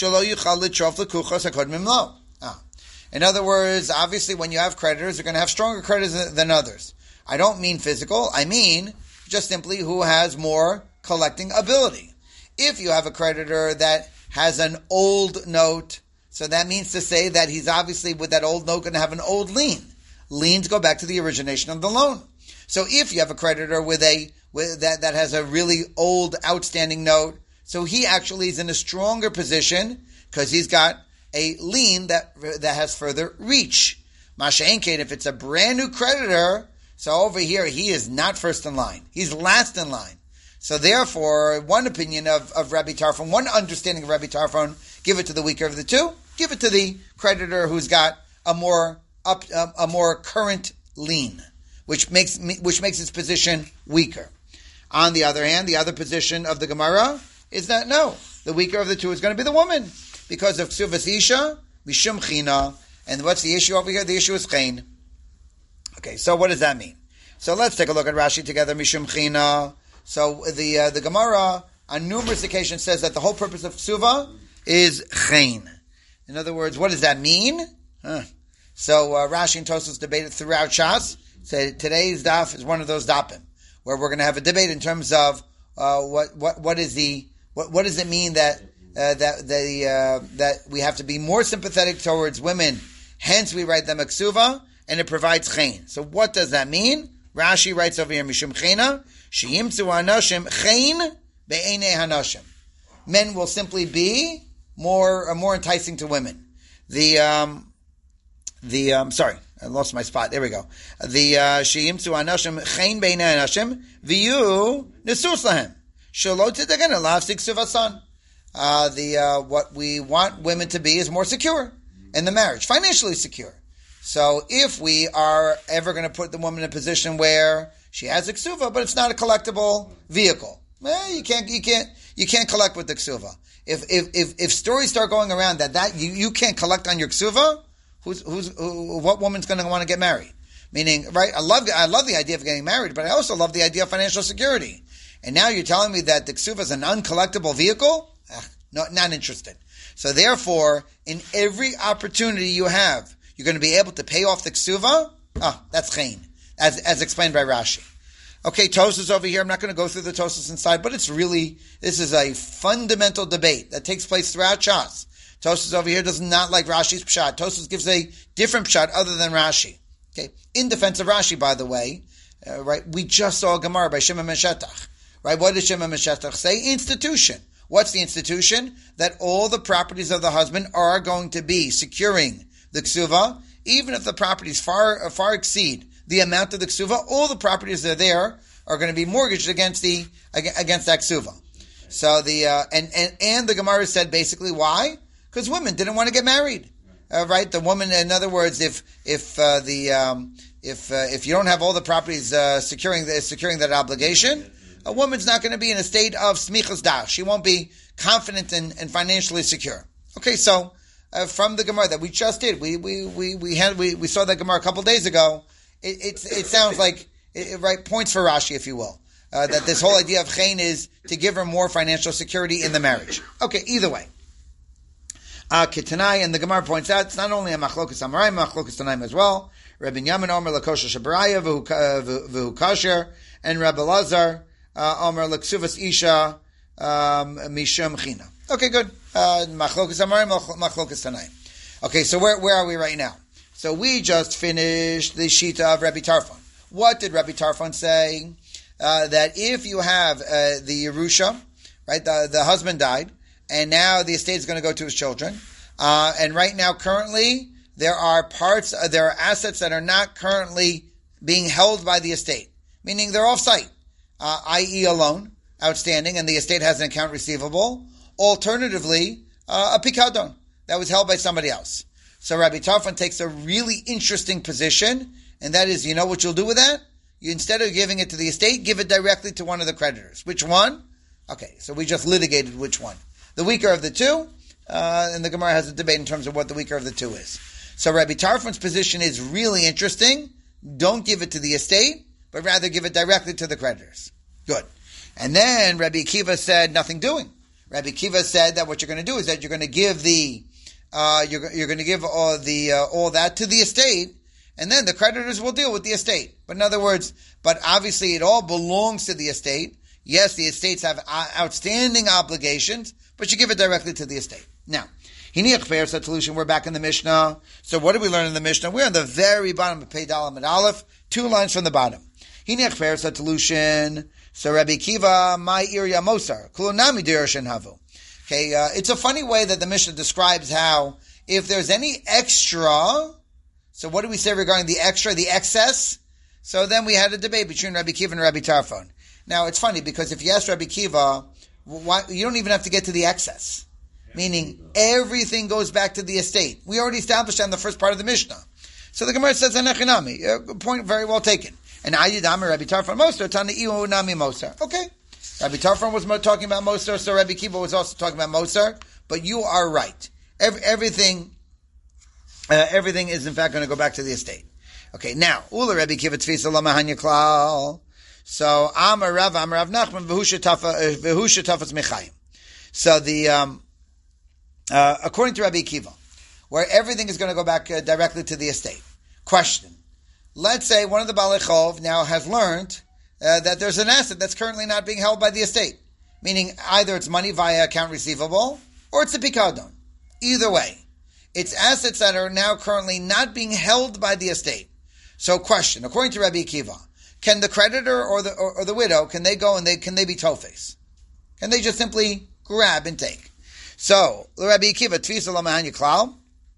Ah. In other words, obviously when you have creditors, you're going to have stronger creditors than others. I don't mean physical, I mean just simply who has more collecting ability. If you have a creditor that has an old note, so that means to say that he's obviously with that old note going to have an old lien. Liens go back to the origination of the loan. So if you have a creditor with a with that, that has a really old outstanding note, so he actually is in a stronger position because he's got a lien that that has further reach. Masha'enkein, if it's a brand new creditor, so over here he is not first in line. He's last in line. So therefore, one opinion of, of Rabbi Tarfon, one understanding of Rabbi Tarfon, give it to the weaker of the two. Give it to the creditor who's got a more up a, a more current lien, which makes which makes his position weaker. On the other hand, the other position of the Gemara is that no, the weaker of the two is going to be the woman because of ksuvas isha mishum china. And what's the issue over here? The issue is chen. Okay, so what does that mean? So let's take a look at Rashi together. Mishum china. So the uh, the Gemara on numerous occasions says that the whole purpose of ksuva is chen. In other words, what does that mean? Huh. So uh, Rashi and Tosfos debated throughout Shas. So today's daf is one of those dapim where we're going to have a debate in terms of uh, what what what is the What, what does it mean that uh, that the uh, that we have to be more sympathetic towards women? Hence, we write them a ksuva, and it provides chen. So, what does that mean? Rashi writes over here, mishum chena, sheyimtzu hanashim chen be'enei hanashim. Men will simply be more uh, more enticing to women. The um, the um, sorry, I lost my spot. There we go. The sheyimtzu hanashim chen be'enei hanashim v'yu nesus lahem. Uh, the uh, what we want women to be is more secure in the marriage, financially secure. So if we are ever going to put the woman in a position where she has a ksuva, but it's not a collectible vehicle, Eh, you can't, you can't, you can't collect with the ksuva. If if if, if stories start going around that that you, you can't collect on your ksuva, who's who's who, what woman's going to want to get married? Meaning, right? I love I love the idea of getting married, but I also love the idea of financial security. And now you're telling me that the ksuva is an uncollectible vehicle? Eh, no, not interested. So therefore, in every opportunity you have, you're going to be able to pay off the ksuva. Ah, that's chayin, as as explained by Rashi. Okay, Tosas over here. I'm not going to go through the Tosas inside, but it's really, this is a fundamental debate that takes place throughout Shas. Tosas over here does not like Rashi's pshat. Tosas gives a different pshat other than Rashi. Okay, in defense of Rashi, by the way, uh, right? We just saw a Gemara by Shimon ben Shetach. Right? What does Shimon ben Shetach say? Institution. What's the institution? That all the properties of the husband are going to be securing the ksuva, even if the properties far far exceed the amount of the ksuva. All the properties that are there are going to be mortgaged against the against that ksuva. So the uh, and and and the Gemara said basically why? Because women didn't want to get married, uh, right? The woman, in other words, if if uh, the um, if uh, if you don't have all the properties uh, securing the, securing that obligation, a woman's not going to be in a state of smichas da'ach. She won't be confident and, and financially secure. Okay, so uh, from the Gemara that we just did, we we we we had we, we saw that Gemara a couple days ago. It it, it sounds like it, right points for Rashi, if you will, uh, that this whole idea of chen is to give her more financial security in the marriage. Okay, either way. Uh, Ketanai, and the Gemara points out, it's not only a machlokas amarim, machlokas tanaim as well. Rabbi Yamin Omer lakosher shabaraya v'hu kasher, and Rabbi Lazar uh, Omer laksuvas isha mishum china. Okay, good. Uh, machlokas amarim, machlokas tanaim. Okay, so where where are we right now? So we just finished the shita of Rabbi Tarfon. What did Rabbi Tarfon say? Uh, that if you have uh, the Yerusha, right, the the husband died, and now the estate is going to go to his children. Uh, and right now, currently, there are parts, uh, there are assets that are not currently being held by the estate, meaning they're off-site, uh, that is a loan outstanding, and the estate has an account receivable. Alternatively, uh, a pikadon that was held by somebody else. So Rabbi Tarfon takes a really interesting position, and that is, you know what you'll do with that? You, instead of giving it to the estate, give it directly to one of the creditors. Which one? Okay, so we just litigated which one. The weaker of the two, uh, and the Gemara has a debate in terms of what the weaker of the two is. So Rabbi Tarfon's position is really interesting. Don't give it to the estate, but rather give it directly to the creditors. Good. And then Rabbi Akiva said nothing doing. Rabbi Akiva said that what you're going to do is that you're going to give the, uh, you're, you're going to give all the uh, all that to the estate, and then the creditors will deal with the estate. But in other words, but obviously it all belongs to the estate. Yes, the estates have outstanding obligations, but you give it directly to the estate. Now, Hiniach Fair solution. We're back in the Mishnah. So what did we learn in the Mishnah? We're on the very bottom of Pei Dalet Amud Aleph, two lines from the bottom. Hiniach Fair solution. So Rabbi Akiva, my irya mosar, kulonami dirashin havu. Okay, uh, it's a funny way that the Mishnah describes how if there's any extra, so what do we say regarding the extra, the excess? So then we had a debate between Rabbi Akiva and Rabbi Tarfon. Now, it's funny because if you ask Rabbi Akiva, why, you don't even have to get to the excess. Meaning, everything goes back to the estate. We already established that in the first part of the Mishnah. So the Gemara says, Anachinami. Uh, point very well taken. And Ayidami Rabbi Tarfon Moser, Tani'iu Nami Moser. Okay. Rabbi Tarfon was talking about Moser, so Rabbi Akiva was also talking about Moser. But you are right. Every, everything, uh, everything is in fact going to go back to the estate. Okay, now, Ula Rabbi Akiva Tfisa Lamahanya Klal. So, Amar Rav, Amar Rav Nachman, V'hu Shetafas Mechayim. So the, um, uh, according to Rabbi Akiva, where everything is going to go back uh, directly to the estate. Question. Let's say one of the Balei Chov now has learned uh, that there's an asset that's currently not being held by the estate. Meaning either it's money via account receivable, or it's a pikadon. Either way. It's assets that are now currently not being held by the estate. So question, according to Rabbi Akiva, can the creditor or the or, or the widow, can they go and they can they be tofes? Can they just simply grab and take? So, Rabbi Akiva, Tfisa Lamahanya Klal,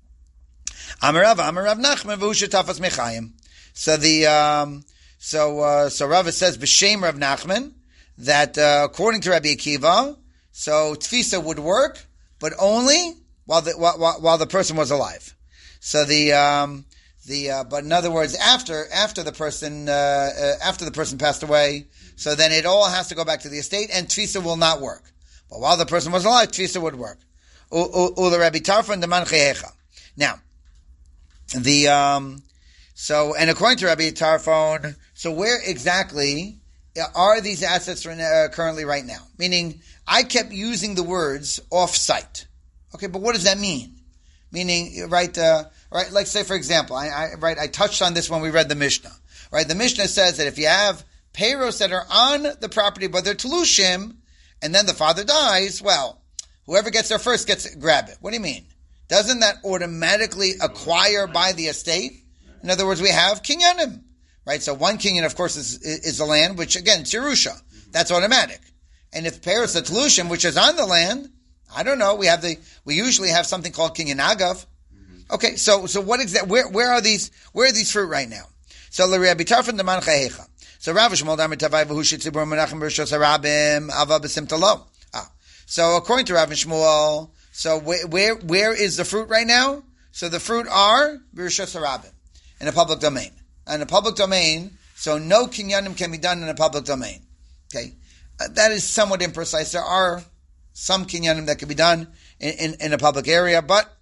Amarav, Amarav Nachman, V'hu Shetafas Mechayim. So the, um, so, uh, so Rava says, B'Shem Rav Nachman, that, uh, according to Rabbi Akiva, so Tfisa would work, but only while the, while, while the person was alive. So the, um, the uh, but in other words, after after the person uh, uh, after the person passed away, so then it all has to go back to the estate, and tfisa will not work. But while the person was alive, tfisa would work. Ula Rabbi Tarfon deman chehecha. Now, the um, so and according to Rabbi Tarfon, so where exactly are these assets uh, currently right now? Meaning, I kept using the words off-site. Okay, but what does that mean? Meaning, right, uh, right. Like, say for example, I, I right, I touched on this when we read the Mishnah. Right, the Mishnah says that if you have payros that are on the property, but they're telushim, and then the father dies, well, whoever gets there first gets grab it. What do you mean? Doesn't that automatically acquire by the estate? In other words, we have kinyanim, right? So one kinyan, of course, is is the land, which again, it's Yerusha. That's automatic. And if payros are telushim, which is on the land, I don't know. We have the we usually have something called kinyan agav. Okay, so so what exactly? Where where are these? Where are these fruit right now? So Rabbi Tarfon deman chehecha. So Rav Shmuel Damar Tavai v'hu shetzibur menachem b'rishos harabim ava b'simta lo. Ah, so according to Rav Shmuel, so where, where where is the fruit right now? So the fruit are b'rishos harabim in a public domain. In a public domain, so no kinyanim can be done in a public domain. Okay, uh, that is somewhat imprecise. There are some kinyanim that can be done in, in, in a public area, but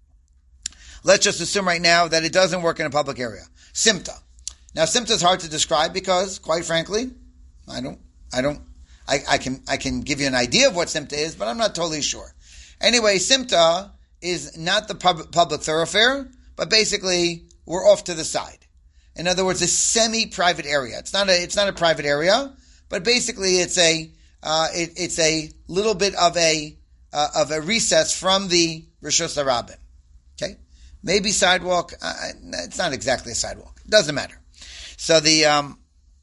let's just assume right now that it doesn't work in a public area. Simta. Now, simta is hard to describe because, quite frankly, I don't, I don't, I, I can, I can give you an idea of what simta is, but I'm not totally sure. Anyway, simta is not the pub, public thoroughfare, but basically we're off to the side. In other words, a semi-private area. It's not a, it's not a private area, but basically it's a, uh, it, it's a little bit of a, uh, of a recess from the Rishos HaRabim. Okay, maybe sidewalk. Uh, it's not exactly a sidewalk. It doesn't matter. So the um,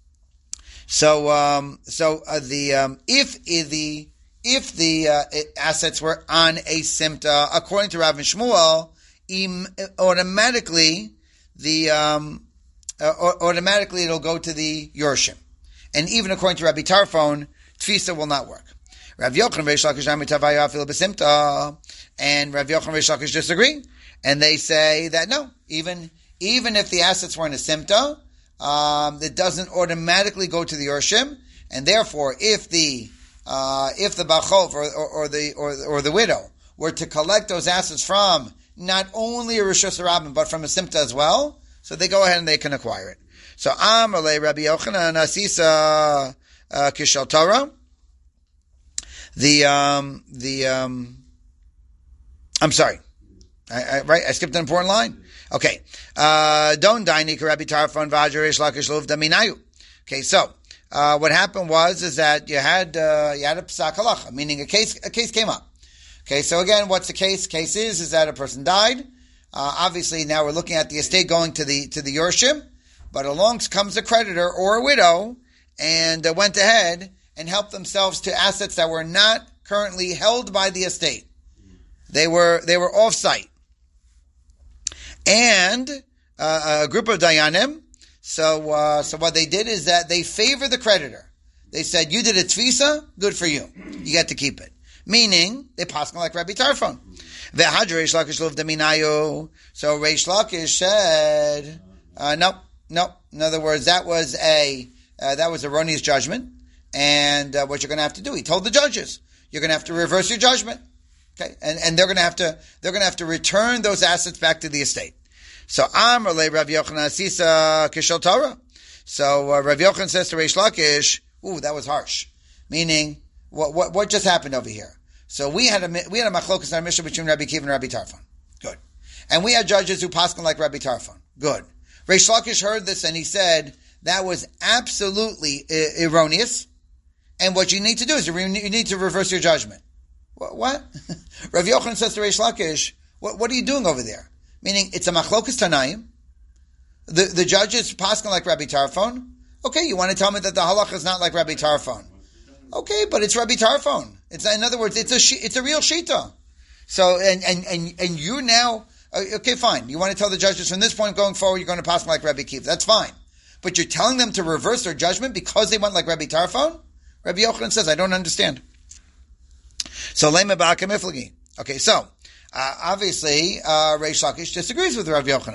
so um, so uh, the um, if, if the if the uh, assets were on a simta, according to Rav Shmuel, im, automatically the um, uh, automatically it'll go to the Yorshim, and even according to Rabbi Tarfon, tfisa will not work. Rav Yochanan Reish Lakish Amitavaya Afil B'Simta, and Rav Yochanan Reish Lakish disagree, and they say that no, even even if the assets were in a simta. Um, it doesn't automatically go to the Yorshim, and therefore, if the uh, if the Bachov or, or, or the or, or the widow were to collect those assets from not only a Rishos HaRabim but from a Simta as well, so they go ahead and they can acquire it. So Amalei Rabbi Yochanan Asisa uh, Kishal Torah. The um, the um, I'm sorry, I, I, right? I skipped an important line. Okay, uh, don't daini Rabbi Tarfon v'Ajarish Lakish Luv Daminayu. Okay, so uh, what happened was is that you had uh, you had a psak halacha, meaning a case a case came up. Okay, so again, what's the case? Case is is that a person died. Uh, obviously, now we're looking at the estate going to the to the Yorshim, but along comes a creditor or a widow and uh, went ahead and helped themselves to assets that were not currently held by the estate. They were they were off-site. And uh, a group of dayanim, so uh, so what they did is that they favor the creditor. They said, you did a tfisa, good for you. You get to keep it. Meaning, they paskin like Rabbi Tarfon. Reish Lakish Luv Daminayu. So Reish Lakish said, uh, no, no. In other words, that was a uh, that was erroneous judgment. And uh, what you're going to have to do, he told the judges, you're going to have to reverse your judgment. Okay, and and they're going to have to they're going to have to return those assets back to the estate. So Amar le Rav Yochanan Asisa Kishal Torah. So uh, Rav Yochanan says to Reish Lakish, "Ooh, that was harsh." Meaning, what what what just happened over here? So we had a we had a machlokas in our mission between Rabbi Kiva and Rabbi Tarfon. Good, and we had judges who paskin like Rabbi Tarfon. Good. Reish Lakish heard this and he said that was absolutely I- erroneous. And what you need to do is you, re- you need to reverse your judgment. What? Rav Yochanan says to Reish Lakish, what, what are you doing over there? Meaning, it's a machlokas tanaim. The the judges paskin like Rabbi Tarfon. Okay, you want to tell me that the halacha is not like Rabbi Tarfon? Okay, but it's Rabbi Tarfon. It's in other words, it's a it's a real shita. So and and and and you now okay, fine. You want to tell the judges from this point going forward, you're going to paskin like Rabbi Kiva. That's fine. But you're telling them to reverse their judgment because they went like Rabbi Tarfon? Rabbi Yochanan says, I don't understand. So lema ba'akem iflagi. Okay, so uh, obviously uh, Reish Lakish disagrees with Rav Yochanan.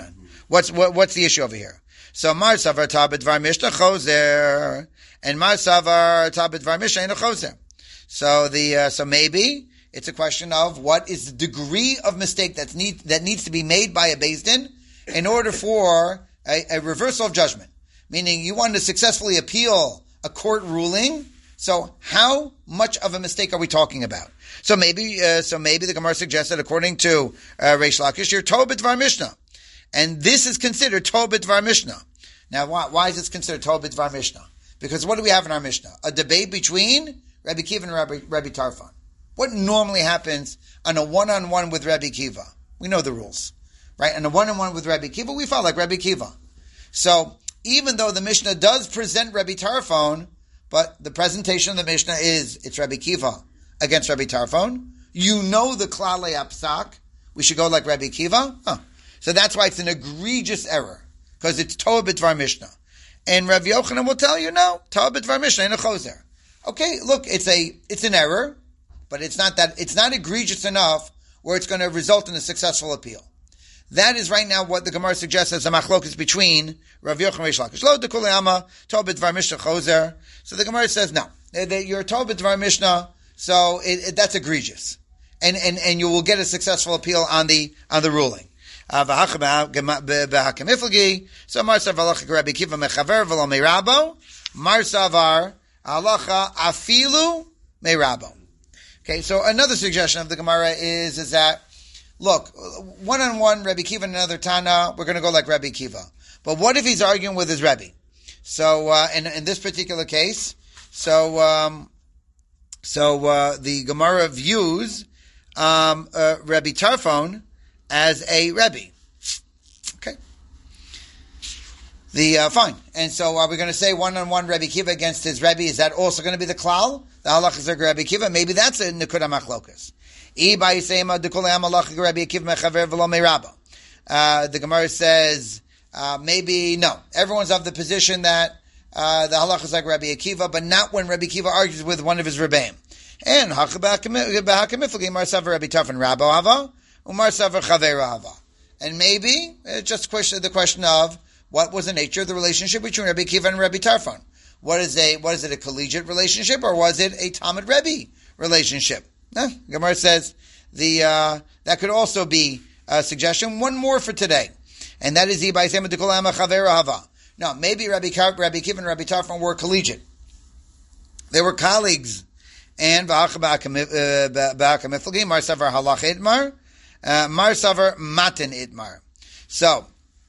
What's what, what's the issue over here? So Mar Savar Tabit Var Mishnah Choser, and Mar Savar Tabit Var Mishnah Ein Choser. So the uh, so maybe it's a question of what is the degree of mistake that's need that needs to be made by a Beis Din in order for a, a reversal of judgment. Meaning, you want to successfully appeal a court ruling. So, how much of a mistake are we talking about? So maybe, uh, so maybe the Gemara suggests that according to uh, Reish Lakish, you're Tov B'Dvar Mishnah, and this is considered Tov B'Dvar Mishnah. Now, why, why is this considered Tov B'Dvar Mishnah? Because what do we have in our Mishnah? A debate between Rabbi Kiva and Rabbi, Rabbi Tarfon. What normally happens on a one-on-one with Rabbi Kiva? We know the rules, right? On a one-on-one with Rabbi Kiva, we follow like Rabbi Kiva. So, even though the Mishnah does present Rabbi Tarfon, but the presentation of the Mishnah is, it's Rabbi Kiva against Rabbi Tarfon. You know the Klalei Apsak. We should go like Rabbi Kiva. Huh. So that's why it's an egregious error, because it's Toa B'Dvar Mishnah. And Rabbi Yochanan will tell you, no, Toa B'Dvar Mishnah, in a choser. Okay, look, it's a, it's an error, but it's not that, it's not egregious enough where it's going to result in a successful appeal. That is right now what the Gemara suggests as a machlokus between Rav Yochanan and Reish Lakish. Lo dekule ama Toa B'Dvar Mishnah choser. So the Gemara says, no, that you're Toa B'Dvar Mishnah, so it, it, that's egregious, and and and you will get a successful appeal on the on the ruling. So Mar Savar halacha Rabbi Kiva mechaver v'lo meirabo. Mar Savar halacha afilu meirabo. Okay, so another suggestion of the Gemara is is that, look, one-on-one, Rabbi Kiva and another Tana, we're going to go like Rabbi Kiva. But what if he's arguing with his Rebbe? So, uh, in, in this particular case, so, um, so, uh, the Gemara views, um, uh, Rabbi Tarfon as a Rebbe. Okay. The, uh, fine. And so are we going to say one-on-one Rabbi Kiva against his Rebbe? Is that also going to be the klal? The halach is Rabbi Kiva? Maybe that's a Nekuda Machlokas. Uh, the Gemara says, uh, maybe, no. Everyone's of the position that uh, the halach is like Rabbi Akiva, but not when Rabbi Akiva argues with one of his Rebbeim. And and maybe it's just question, the question of what was the nature of the relationship between Rabbi Akiva and Rabbi Tarfon. What is a what is it, a collegiate relationship, or was it a Talmud Rebbe relationship? No, Gemara says the uh, that could also be a suggestion. One more for today, and that is Ibai Sema Dekolama Chaver Hava. Now, maybe Rabbi Rabbi Kiva and Rabbi Tarfon were collegiate; they were colleagues. And Ba'ach Ba'akamiflagi Mar Savar Halach Idmar, Mar Savar Matin Idmar. So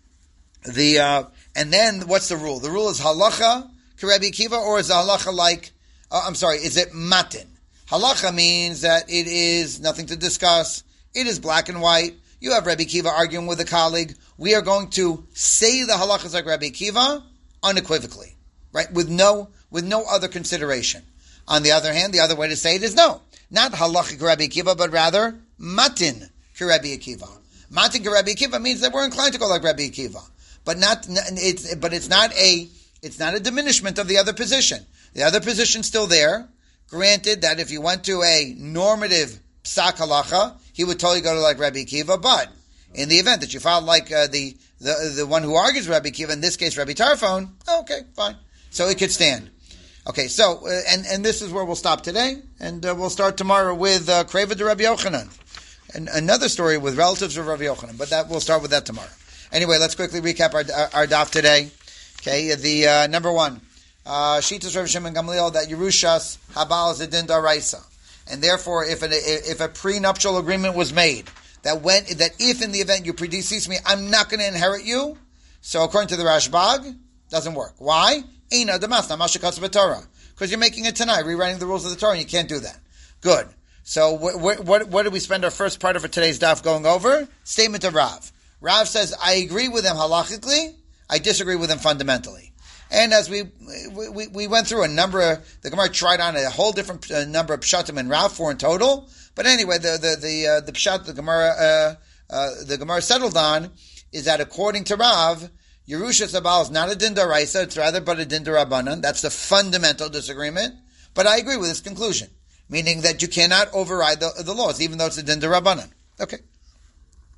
the uh, and then what's the rule? The rule is halacha Rabbi Kiva, or is the halacha like? Uh, I'm sorry, is it matin? Halacha means that it is nothing to discuss. It is black and white. You have Rabbi Kiva arguing with a colleague. We are going to say the halachas like Rabbi Kiva unequivocally, right? With no, with no other consideration. On the other hand, the other way to say it is no, not halachic Rabbi Kiva, but rather matin Rabbi Akiva. Matin Rabbi Akiva means that we're inclined to go like Rabbi Akiva, but not, it's, but it's not a, it's not a diminishment of the other position. The other position's still there. Granted that if you went to a normative psak halacha, he would totally go to like Rabbi Akiva, but in the event that you found like uh, the, the the one who argues Rabbi Akiva, in this case Rabbi Tarfon, okay, fine. So it could stand. Okay, so, uh, and, and this is where we'll stop today, and uh, we'll start tomorrow with uh, Kreva de Rabbi Yochanan. And another story with relatives of Rabbi Yochanan, but that we'll start with that tomorrow. Anyway, let's quickly recap our, our, our daf today. Okay, the uh, number one. Uh, Shitas Rav Shimon Gamliel that Yerushas Habal is a din daraisa, and therefore, if an, if a prenuptial agreement was made that when that if in the event you predecease me, I'm not going to inherit you. So according to the Rashbag, doesn't work. Why? Eina demasna mashikatz b'Torah, because you're making it tonight, rewriting the rules of the Torah, and you can't do that. Good. So wh- wh- what what did we spend our first part of for today's daf going over? Statement of Rav. Rav says, I agree with him halachically, I disagree with him fundamentally. And as we, we we went through a number of, the Gemara tried on a whole different uh, number of pshatim and Rav, four in total. But anyway, the the the uh, the pshat the Gemara uh, uh, the Gemara settled on is that according to Rav, Yerushas Habal is not a din daraisa; it's rather but a din darabanan. That's the fundamental disagreement. But I agree with this conclusion, meaning that you cannot override the, the laws, even though it's a din darabanan. Okay.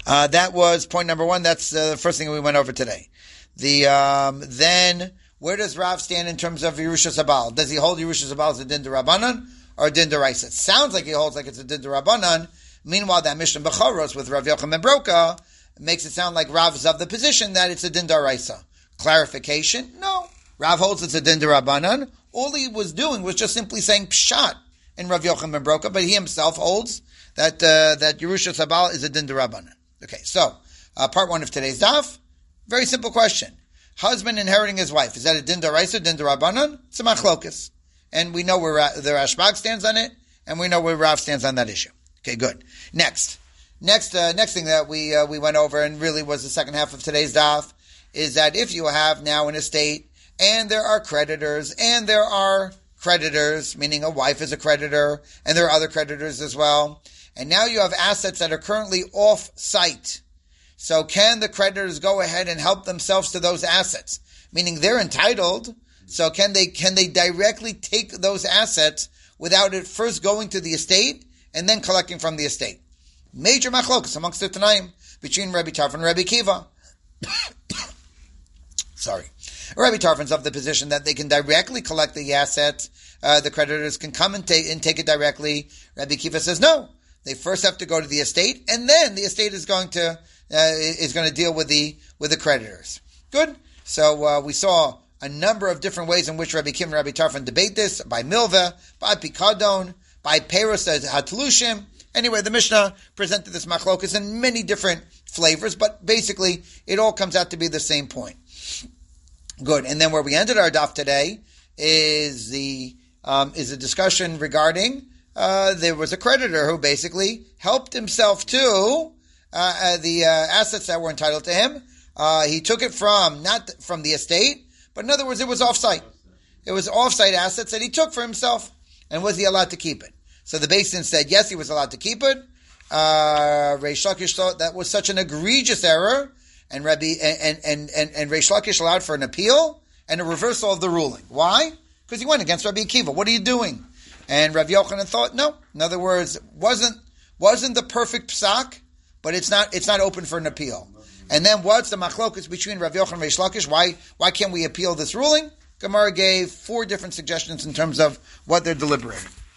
Uh, that was point number one. That's uh, the first thing we went over today. The um, Then, where does Rav stand in terms of Yerusha Sabal? Does he hold Yerusha Sabal as a din derabanan or a din deraisa? It sounds like he holds like it's a din derabanan. Meanwhile, that Mishnah Bechoros with Rav Yochanan ben Broka makes it sound like Rav is of the position that it's a din deraisa. Clarification? No. Rav holds it's a din derabanan. All he was doing was just simply saying pshat in Rav Yochanan ben Broka, but he himself holds that uh, that Yerusha Sabal is a din derabanan. Okay, so uh, part one of today's daf. Very simple question: husband inheriting his wife, is that a din deraisa, din derabanan? It's a machlokas, and we know where Ra- the Rashbag stands on it, and we know where Rav stands on that issue. Okay, good. Next, next, uh, next thing that we uh, we went over, and really was the second half of today's daf, is that if you have now an estate and there are creditors and there are creditors, meaning a wife is a creditor and there are other creditors as well, and now you have assets that are currently off-site. So can the creditors go ahead and help themselves to those assets? Meaning they're entitled, so can they can they directly take those assets without it first going to the estate and then collecting from the estate? Major machlokas amongst the Tanaim between Rabbi Tarfon and Rabbi Kiva. Sorry. Rabbi Tarfon's of the position that they can directly collect the assets. Uh, the creditors can come and take, and take it directly. Rabbi Kiva says no. They first have to go to the estate, and then the estate is going to uh, is going to deal with the with the creditors. Good. So uh, we saw a number of different ways in which Rabbi Kiva and Rabbi Tarfon debate this: by milveh, by pikadon, by peros hatlushim. Anyway, the Mishnah presented this machlokas in many different flavors, but basically it all comes out to be the same point. Good. And then where we ended our daf today is the um, is a discussion regarding uh, there was a creditor who basically helped himself to uh, uh, the uh, assets that were entitled to him. Uh, he took it from not from the estate, but in other words, it was offsite. It was offsite assets that he took for himself, and was he allowed to keep it? So the Beis Din said yes, he was allowed to keep it. Uh, Reish Lakish thought that was such an egregious error. And Rabbi and and and and Reish Lakish allowed for an appeal and a reversal of the ruling. Why? Because he went against Rabbi Akiva. What are you doing? And Rabbi Yochanan thought, no. In other words, wasn't wasn't the perfect psak, but it's not it's not open for an appeal. And then what's the machlokas between Rabbi Yochanan and Reish Lakish? Why why can't we appeal this ruling? Gemara gave four different suggestions in terms of what they're deliberating.